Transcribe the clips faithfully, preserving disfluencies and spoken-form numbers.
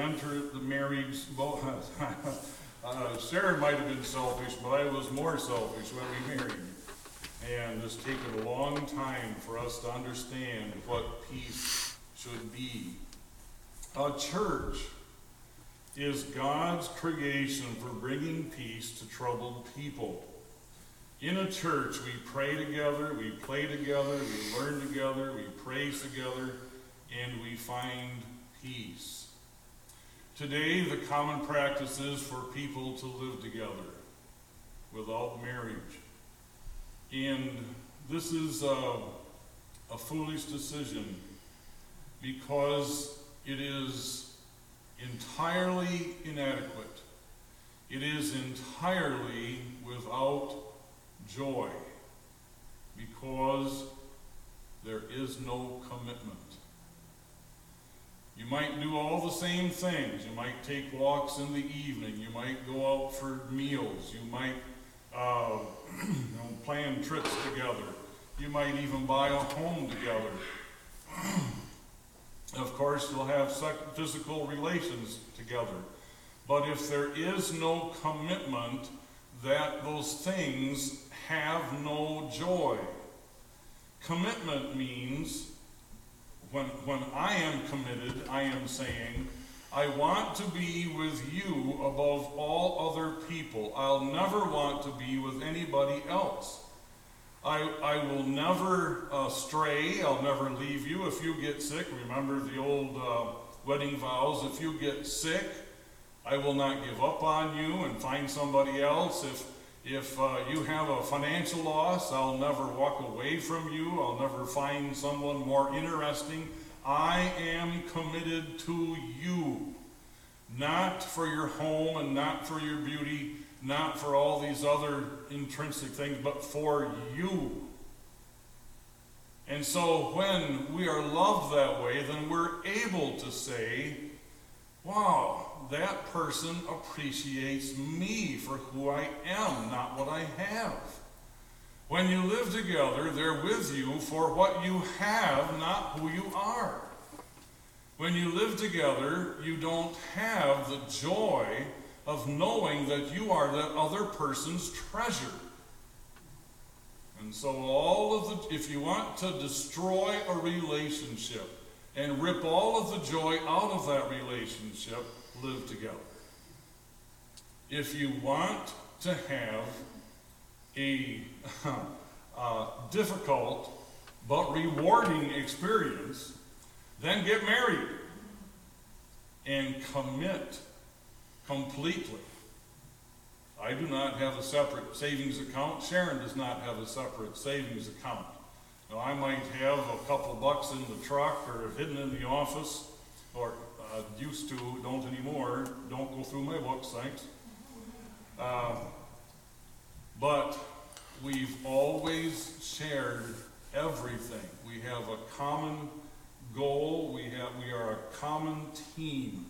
entered the marriage, well, uh, Sharon might have been selfish, but I was more selfish when we married. And it's taken a long time for us to understand what peace should be. A church is God's creation for bringing peace to troubled people. In a church, we pray together, we play together, we learn together, we praise together, and we find peace. Today, the common practice is for people to live together without marriage. And this is a, a foolish decision because it is entirely inadequate. It is entirely without joy because there is no commitment. You might do all the same things. You might take walks in the evening. You might go out for meals. You might uh, you know, plan trips together. You might even buy a home together. Of course, you'll have physical relations together. But if there is no commitment, that those things have no joy. Commitment means when, when I am committed, I am saying, I want to be with you above all other people. I'll never want to be with anybody else. I, I will never uh, stray. I'll never leave you. If you get sick, remember the old uh, wedding vows, if you get sick, I will not give up on you and find somebody else. If, if uh, you have a financial loss, I'll never walk away from you. I'll never find someone more interesting. I am committed to you, not for your home and not for your beauty, not for all these other intrinsic things, but for you. And so when we are loved that way, then we're able to say, wow, that person appreciates me for who I am, not what I have. When you live together, they're with you for what you have, not who you are. When you live together, you don't have the joy of knowing that you are that other person's treasure. And so all of the, if you want to destroy a relationship and rip all of the joy out of that relationship, live together. If you want to have a uh, difficult but rewarding experience, then get married and commit completely. I do not have a separate savings account. Sharon does not have a separate savings account. Now, I might have a couple bucks in the truck or hidden in the office, or uh, used to, don't anymore. Don't go through my books, thanks. Uh, but we've always shared everything. We have a common goal. We have we are a common team.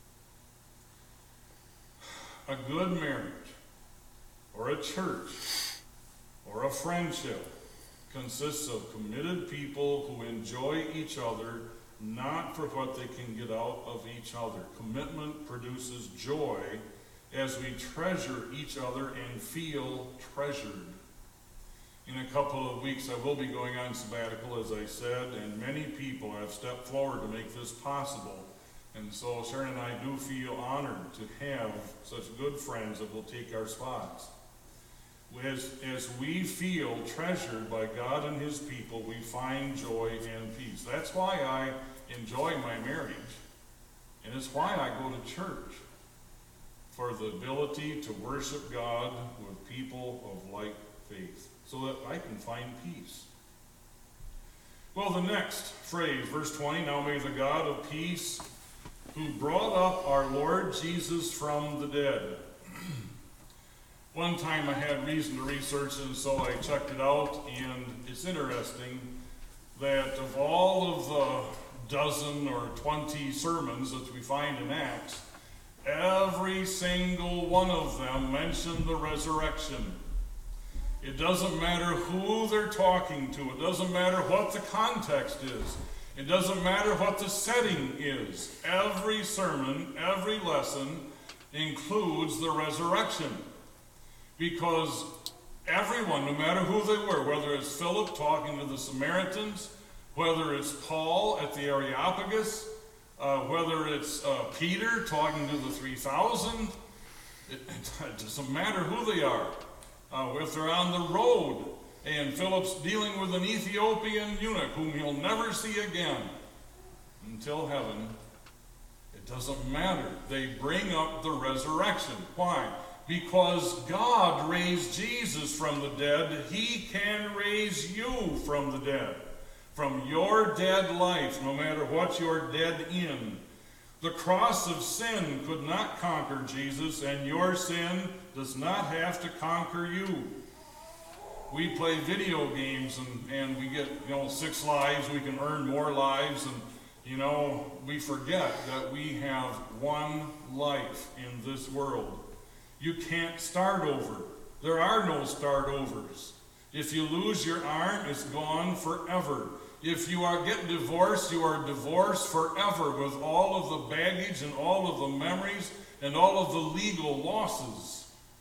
A good marriage, or a church, or a friendship consists of committed people who enjoy each other, not for what they can get out of each other. Commitment produces joy as we treasure each other and feel treasured. In a couple of weeks, I will be going on sabbatical, as I said, and many people have stepped forward to make this possible. And so Sharon and I do feel honored to have such good friends that will take our spots. As, as we feel treasured by God and His people, we find joy and peace. That's why I enjoy my marriage, and it's why I go to church, for the ability to worship God with people of like faith, so that I can find peace. Well, the next phrase, verse twenty, now may the God of peace, who brought up our Lord Jesus from the dead. One time I had reason to research it, and so I checked it out, and it's interesting that of all of the dozen or twenty sermons that we find in Acts, every single one of them mention the resurrection. It doesn't matter who they're talking to. It doesn't matter what the context is. It doesn't matter what the setting is. Every sermon, every lesson includes the resurrection. Because everyone, no matter who they were, whether it's Philip talking to the Samaritans, whether it's Paul at the Areopagus, uh, whether it's uh, Peter talking to the three thousand, it, it doesn't matter who they are. Uh, if they're on the road and Philip's dealing with an Ethiopian eunuch whom he'll never see again until heaven, it doesn't matter. They bring up the resurrection. Why? Because God raised Jesus from the dead, he can raise you from the dead. From your dead life, no matter what you're dead in. The cross of sin could not conquer Jesus, and your sin does not have to conquer you. We play video games and, and we get, you know, six lives, we can earn more lives, and, you know, we forget that we have one life in this world. You can't start over. There are no start overs. If you lose your arm, it's gone forever. If you are get divorced, you are divorced forever with all of the baggage and all of the memories and all of the legal losses.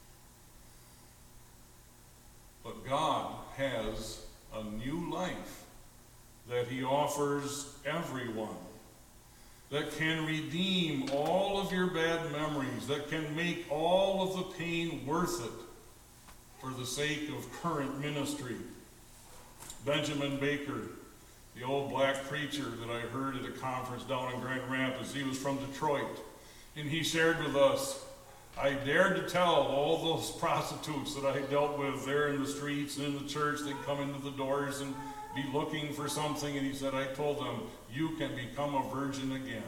But God has a new life that he offers everyone, that can redeem all of your bad memories, that can make all of the pain worth it for the sake of current ministry. Benjamin Baker, the old black preacher that I heard at a conference down in Grand Rapids, he was from Detroit, and he shared with us, I dared to tell all those prostitutes that I dealt with there in the streets and in the church, they'd come into the doors and be looking for something, and he said, I told them, you can become a virgin again.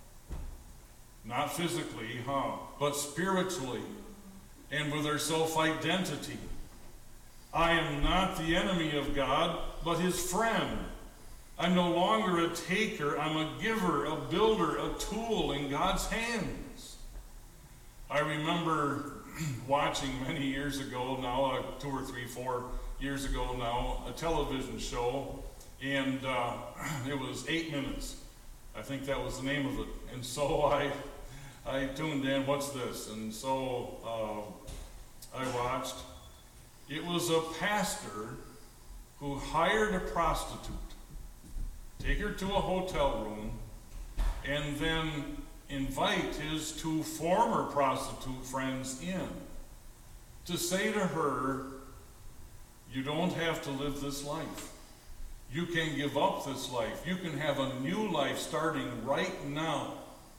Not physically, huh, but spiritually, and with their self-identity. I am not the enemy of God, but his friend. I'm no longer a taker, I'm a giver, a builder, a tool in God's hands. I remember watching many years ago now, uh, two or three, four years ago now, a television show, and uh, it was eight minutes. I think that was the name of it. And so I, I tuned in, what's this? And so uh, I watched. It was a pastor who hired a prostitute, take her to a hotel room, and then invite his two former prostitute friends in to say to her, you don't have to live this life. You can give up this life. You can have a new life starting right now.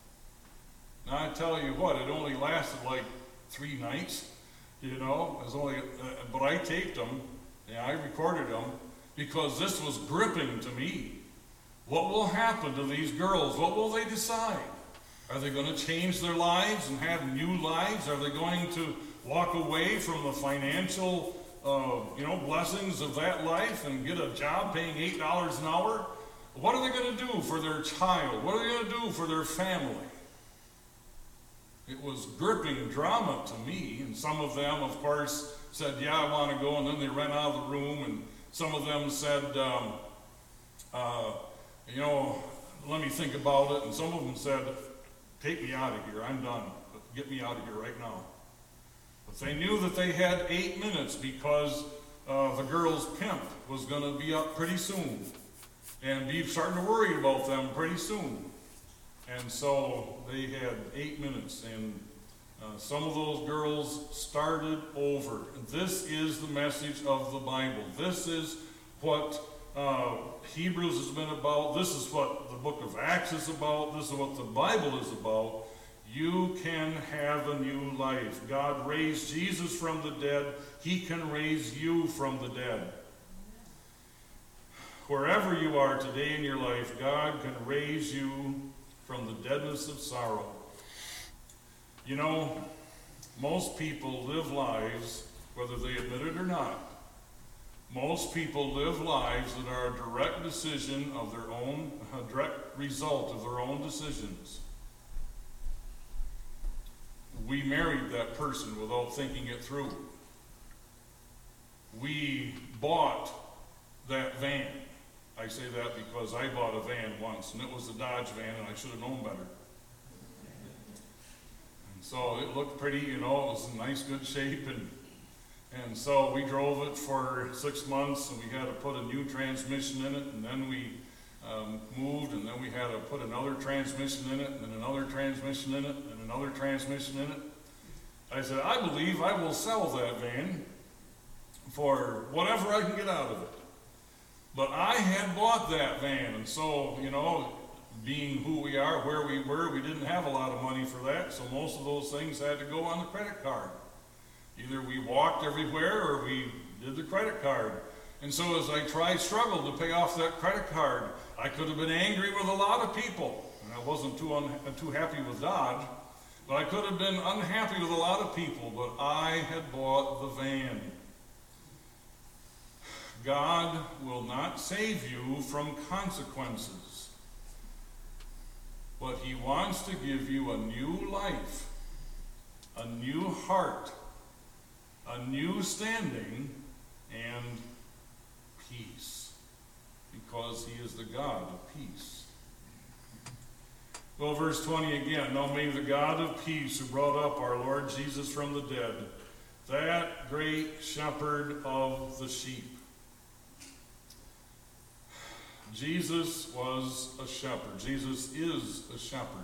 Now I tell you what, it only lasted like three nights, you know. It was only, uh, but I taped them, and I recorded them, because this was gripping to me. What will happen to these girls? What will they decide? Are they going to change their lives and have new lives? Are they going to walk away from the financial, uh, you know, blessings of that life and get a job paying eight dollars an hour? What are they going to do for their child? What are they going to do for their family? It was gripping drama to me, and some of them, of course, said, yeah, I want to go, and then they ran out of the room, and some of them said, um, uh, you know, let me think about it, and some of them said, take me out of here, I'm done, get me out of here right now. But they knew that they had eight minutes because uh, the girl's pimp was going to be up pretty soon and be starting to worry about them pretty soon. And so they had eight minutes, and uh, some of those girls started over. And this is the message of the Bible. This is what uh, Hebrews has been about. This is what the book of Acts is about. This is what the Bible is about. You can have a new life. God raised Jesus from the dead. He can raise you from the dead. Wherever you are today in your life, God can raise you from the deadness of sorrow. You know, most people live lives, whether they admit it or not, most people live lives that are a direct decision of their own, a direct result of their own decisions. We married that person without thinking it through. We bought that van. I say that because I bought a van once, and it was a Dodge van, and I should have known better. And so it looked pretty, you know, it was in nice, good shape, and and so we drove it for six months, and we had to put a new transmission in it, and then we um, moved, and then we had to put another transmission in it, and then another transmission in it, and another transmission in it. I said, I believe I will sell that van for whatever I can get out of it. But I had bought that van, and so, you know, being who we are, where we were, we didn't have a lot of money for that, so most of those things had to go on the credit card. Either we walked everywhere or we did the credit card. And so as I tried, struggled to pay off that credit card, I could have been angry with a lot of people. And I wasn't too, un- too happy with Dodge, but I could have been unhappy with a lot of people, but I had bought the van. God will not save you from consequences, but He wants to give you a new life, a new heart, a new standing, and peace, because He is the God of peace. Well, verse twenty again, now may the God of peace, who brought up our Lord Jesus from the dead, that great shepherd of the sheep. Jesus was a shepherd. Jesus is a shepherd.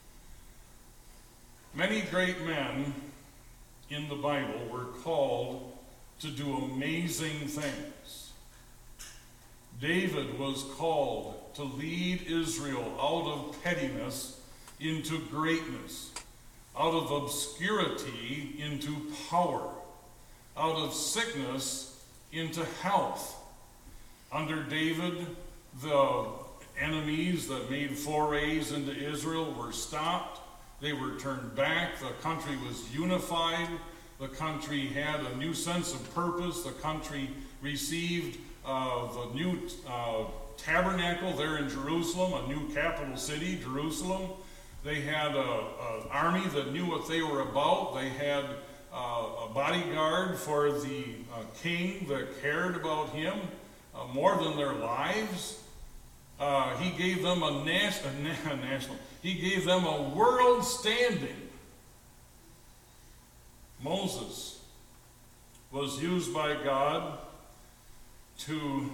Many great men in the Bible were called to do amazing things. David was called to lead Israel out of pettiness into greatness, out of obscurity into power, out of sickness into health. Under David, the enemies that made forays into Israel were stopped. They were turned back. The country was unified. The country had a new sense of purpose. The country received uh, the new uh, tabernacle there in Jerusalem, a new capital city, Jerusalem. They had an army that knew what they were about. They had uh, a bodyguard for the uh, king that cared about him uh, more than their lives. Uh, he gave them a, nas- a na- national, he gave them a world standing. Moses was used by God to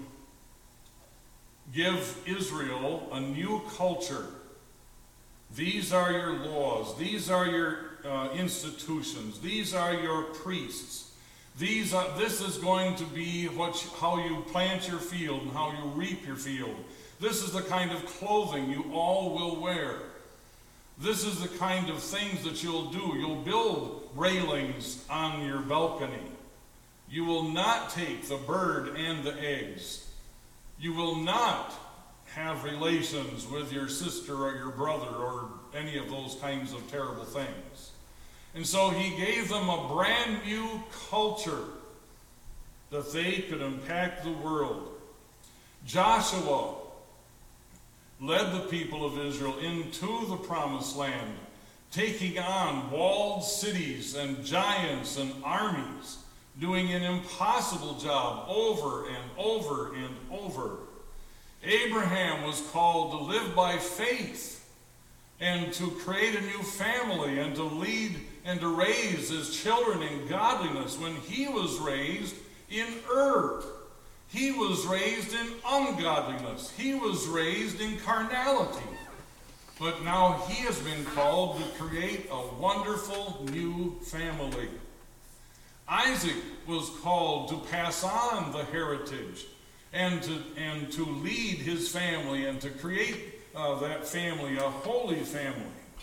give Israel a new culture. These are your laws. These are your uh, institutions. These are your priests. These are, this is going to be what you, how you plant your field and how you reap your field. This is the kind of clothing you all will wear. This is the kind of things that you'll do. You'll build railings on your balcony. You will not take the bird and the eggs. You will not have relations with your sister or your brother or any of those kinds of terrible things. And so he gave them a brand new culture that they could impact the world. Joshua led the people of Israel into the promised land, taking on walled cities and giants and armies, doing an impossible job over and over and over. Abraham was called to live by faith and to create a new family and to lead and to raise his children in godliness. When he was raised in Ur, he was raised in ungodliness. He was raised in carnality. But now he has been called to create a wonderful new family. Isaac was called to pass on the heritage and to, and to lead his family and to create uh, that family, a holy family.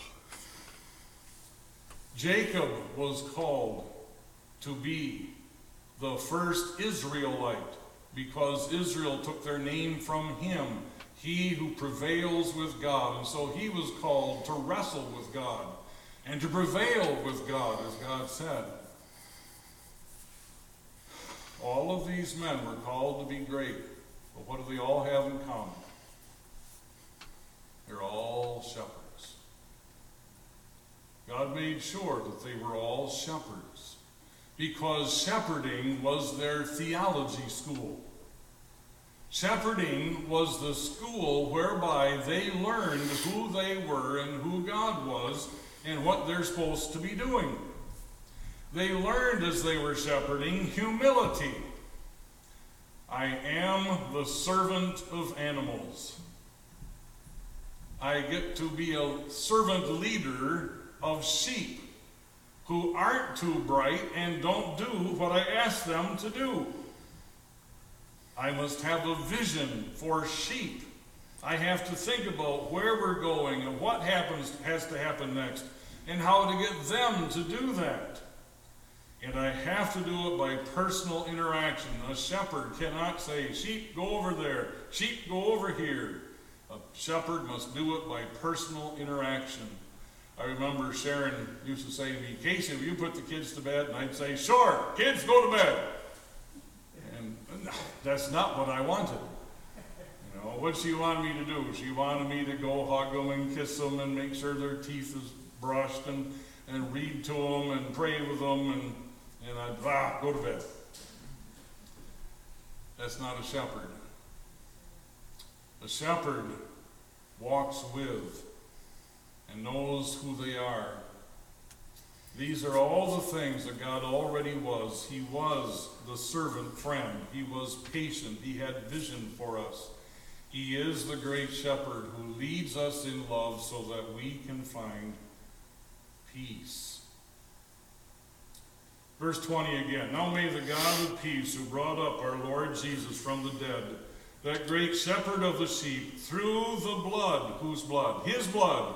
Jacob was called to be the first Israelite because Israel took their name from him, he who prevails with God. And so he was called to wrestle with God and to prevail with God, as God said. All of these men were called to be great, but what do they all have in common? They're all shepherds. God made sure that they were all shepherds because shepherding was their theology school. Shepherding was the school whereby they learned who they were and who God was and what they're supposed to be doing. They learned as they were shepherding humility. I am the servant of animals. I get to be a servant leader of sheep who aren't too bright and don't do what I ask them to do. I must have a vision for sheep. I have to think about where we're going and what happens has to happen next and how to get them to do that. And I have to do it by personal interaction. A shepherd cannot say, sheep, go over there. Sheep, go over here. A shepherd must do it by personal interaction. I remember Sharon used to say to me, Casey, will you put the kids to bed? And I'd say, sure, kids, go to bed. And that's not what I wanted. You know, what she wanted me to do? She wanted me to go hug them and kiss them and make sure their teeth is brushed and, and read to them and pray with them, and, and I'd, ah, go to bed. That's not a shepherd. A shepherd walks with and knows who they are. These are all the things that God already was. He was the servant friend. He was patient. He had vision for us. He is the great shepherd who leads us in love so that we can find peace. Verse twenty again. Now may the God of peace, who brought up our Lord Jesus from the dead, that great shepherd of the sheep, through the blood, whose blood? His blood.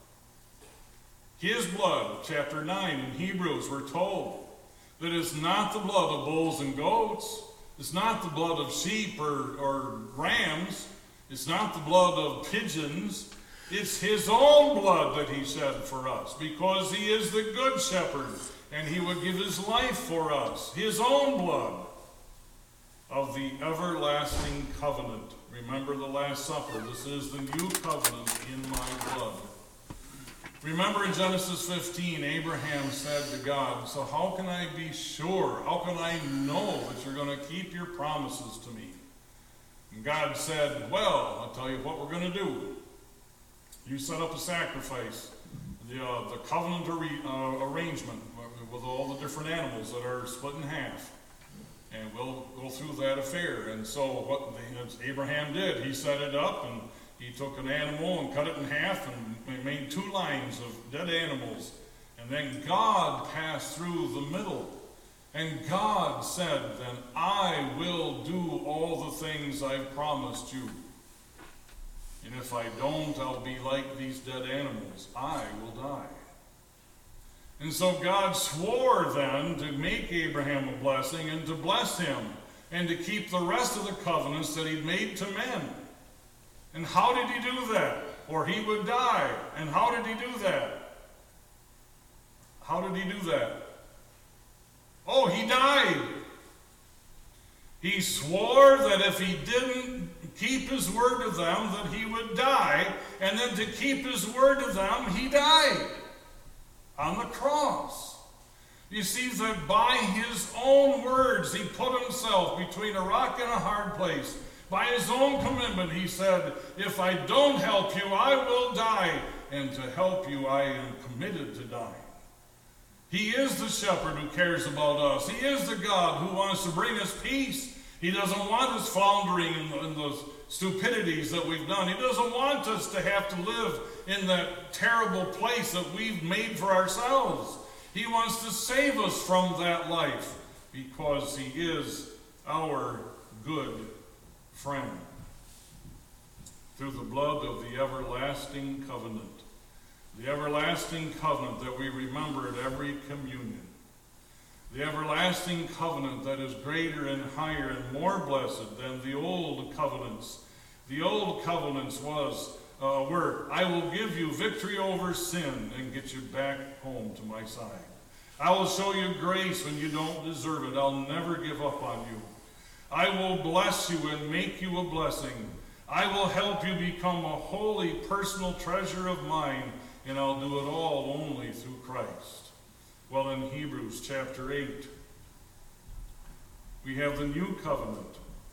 His blood, chapter nine in Hebrews, we're told that it's not the blood of bulls and goats. It's not the blood of sheep or, or rams. It's not the blood of pigeons. It's his own blood that he shed for us, because he is the good shepherd and he would give his life for us. His own blood of the everlasting covenant. Remember the Last Supper. This is the new covenant in my blood. Remember in Genesis fifteen, Abraham said to God, so how can I be sure? How can I know that you're going to keep your promises to me? And God said, well, I'll tell you what we're going to do. You set up a sacrifice, the, uh, the covenant ar- uh, arrangement with all the different animals that are split in half. And we'll go through that affair. And so what the, Abraham did, he set it up, and he took an animal and cut it in half and made two lines of dead animals. And then God passed through the middle. And God said, then I will do all the things I've promised you. And if I don't, I'll be like these dead animals. I will die. And so God swore then to make Abraham a blessing and to bless him and to keep the rest of the covenants that he'd made to men. And how did he do that? Or he would die. And how did he do that? How did he do that? Oh, he died. He swore that if he didn't keep his word to them, that he would die. And then to keep his word to them, he died on the cross. You see that by his own words, he put himself between a rock and a hard place. By his own commitment, he said, if I don't help you, I will die. And to help you, I am committed to dying. He is the shepherd who cares about us. He is the God who wants to bring us peace. He doesn't want us floundering in, the, in those stupidities that we've done. He doesn't want us to have to live in that terrible place that we've made for ourselves. He wants to save us from that life because he is our good friend. Through the blood of the everlasting covenant. The everlasting covenant that we remember at every communion. The everlasting covenant that is greater and higher and more blessed than the old covenants. The old covenants was, uh, were, I will give you victory over sin and get you back home to my side. I will show you grace when you don't deserve it. I'll never give up on you. I will bless you and make you a blessing. I will help you become a holy personal treasure of mine, and I'll do it all only through Christ. Well, in Hebrews chapter eight, we have the new covenant.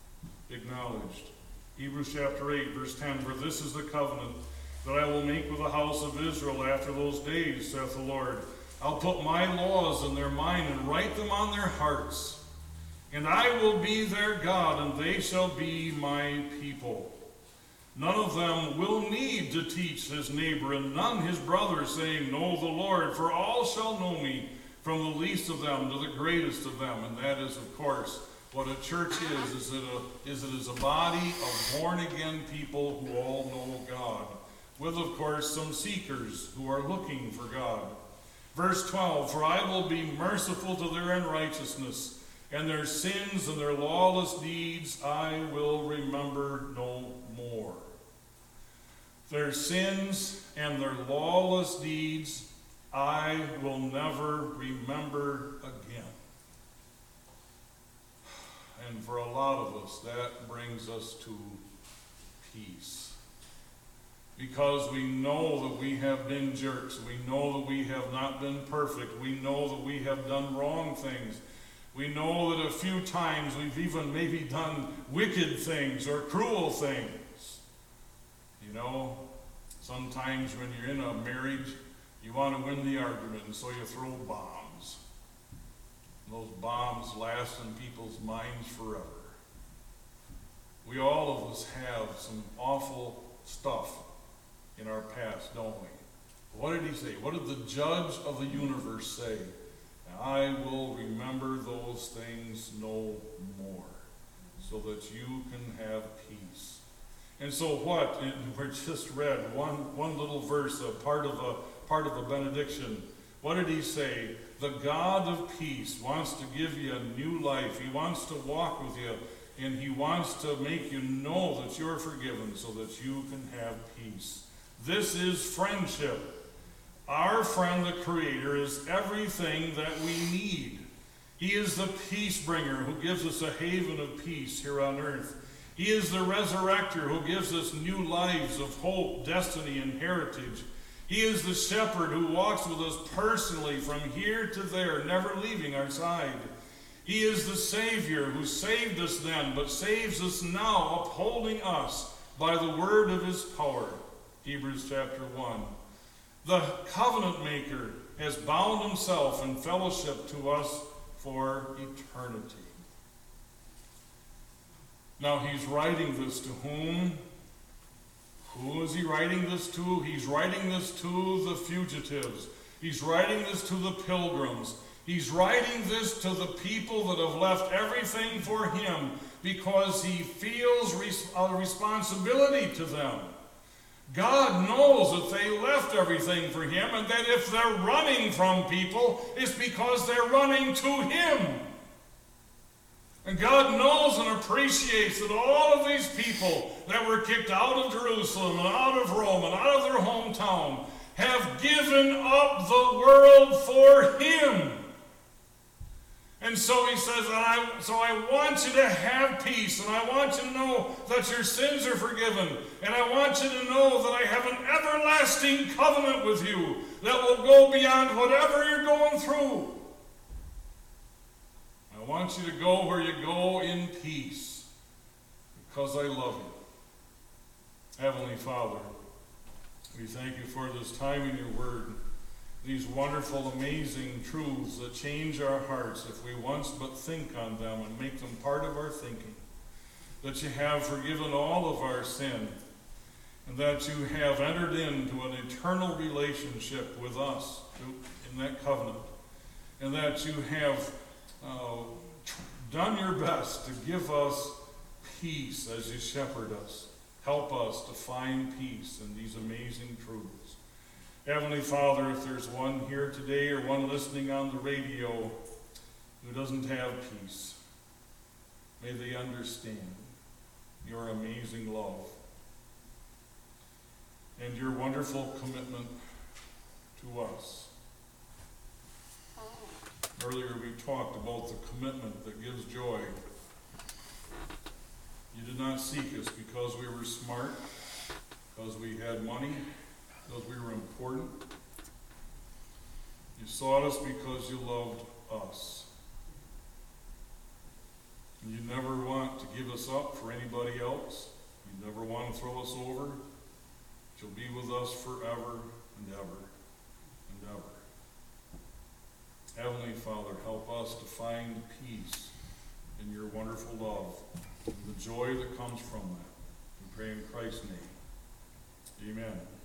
acknowledged. Hebrews chapter eight, verse ten, for this is the covenant that I will make with the house of Israel after those days, saith the Lord. I'll put my laws in their mind and write them on their hearts. And I will be their God, and they shall be my people. None of them will need to teach his neighbor, and none his brother, saying, Know the Lord, for all shall know me, from the least of them to the greatest of them. And that is, of course, what a church is. Is it, a, is it is a body of born-again people who all know God, with, of course, some seekers who are looking for God. Verse twelve, for I will be merciful to their unrighteousness, and their sins and their lawless deeds I will remember no more. Their sins and their lawless deeds I will never remember again. And for a lot of us, that brings us to peace. Because we know that we have been jerks. We know that we have not been perfect. We know that we have done wrong things. We know that a few times we've even maybe done wicked things or cruel things. You know, sometimes when you're in a marriage, you want to win the argument, and so you throw bombs. And those bombs last in people's minds forever. We all of us have some awful stuff in our past, don't we? What did he say? What did the judge of the universe say? I will remember those things no more, so that you can have peace. And so what? We just read one, one little verse, a part of a part of a benediction. What did he say? The God of peace wants to give you a new life. He wants to walk with you, and he wants to make you know that you're forgiven so that you can have peace. This is friendship. Our friend, the Creator, is everything that we need. He is the peace bringer who gives us a haven of peace here on earth. He is the resurrector who gives us new lives of hope, destiny, and heritage. He is the shepherd who walks with us personally from here to there, never leaving our side. He is the Savior who saved us then, but saves us now, upholding us by the word of his power. Hebrews chapter one. The covenant maker has bound himself in fellowship to us for eternity. Now he's writing this to whom? Who is he writing this to? He's writing this to the fugitives. He's writing this to the pilgrims. He's writing this to the people that have left everything for him because he feels res- a responsibility to them. God knows that they left everything for him, and that if they're running from people, it's because they're running to him. And God knows and appreciates that all of these people that were kicked out of Jerusalem and out of Rome and out of their hometown have given up the world for him. And so he says, and I, so I want you to have peace, and I want you to know that your sins are forgiven, and I want you to know that I have an everlasting covenant with you that will go beyond whatever you're going through. I want you to go where you go in peace, because I love you. Heavenly Father, we thank you for this time in your word. These wonderful, amazing truths that change our hearts if we once but think on them and make them part of our thinking. That you have forgiven all of our sin, and that you have entered into an eternal relationship with us in that covenant, and that you have uh, done your best to give us peace as you shepherd us. Help us to find peace in these amazing truths. Heavenly Father, if there's one here today or one listening on the radio who doesn't have peace, may they understand your amazing love and your wonderful commitment to us. Earlier we talked about the commitment that gives joy. You did not seek us because we were smart, because we had money, because we were important. You sought us because you loved us. You never want to give us up for anybody else. You never want to throw us over. But you'll be with us forever and ever and ever. Heavenly Father, help us to find peace in your wonderful love and the joy that comes from that. We pray in Christ's name. Amen.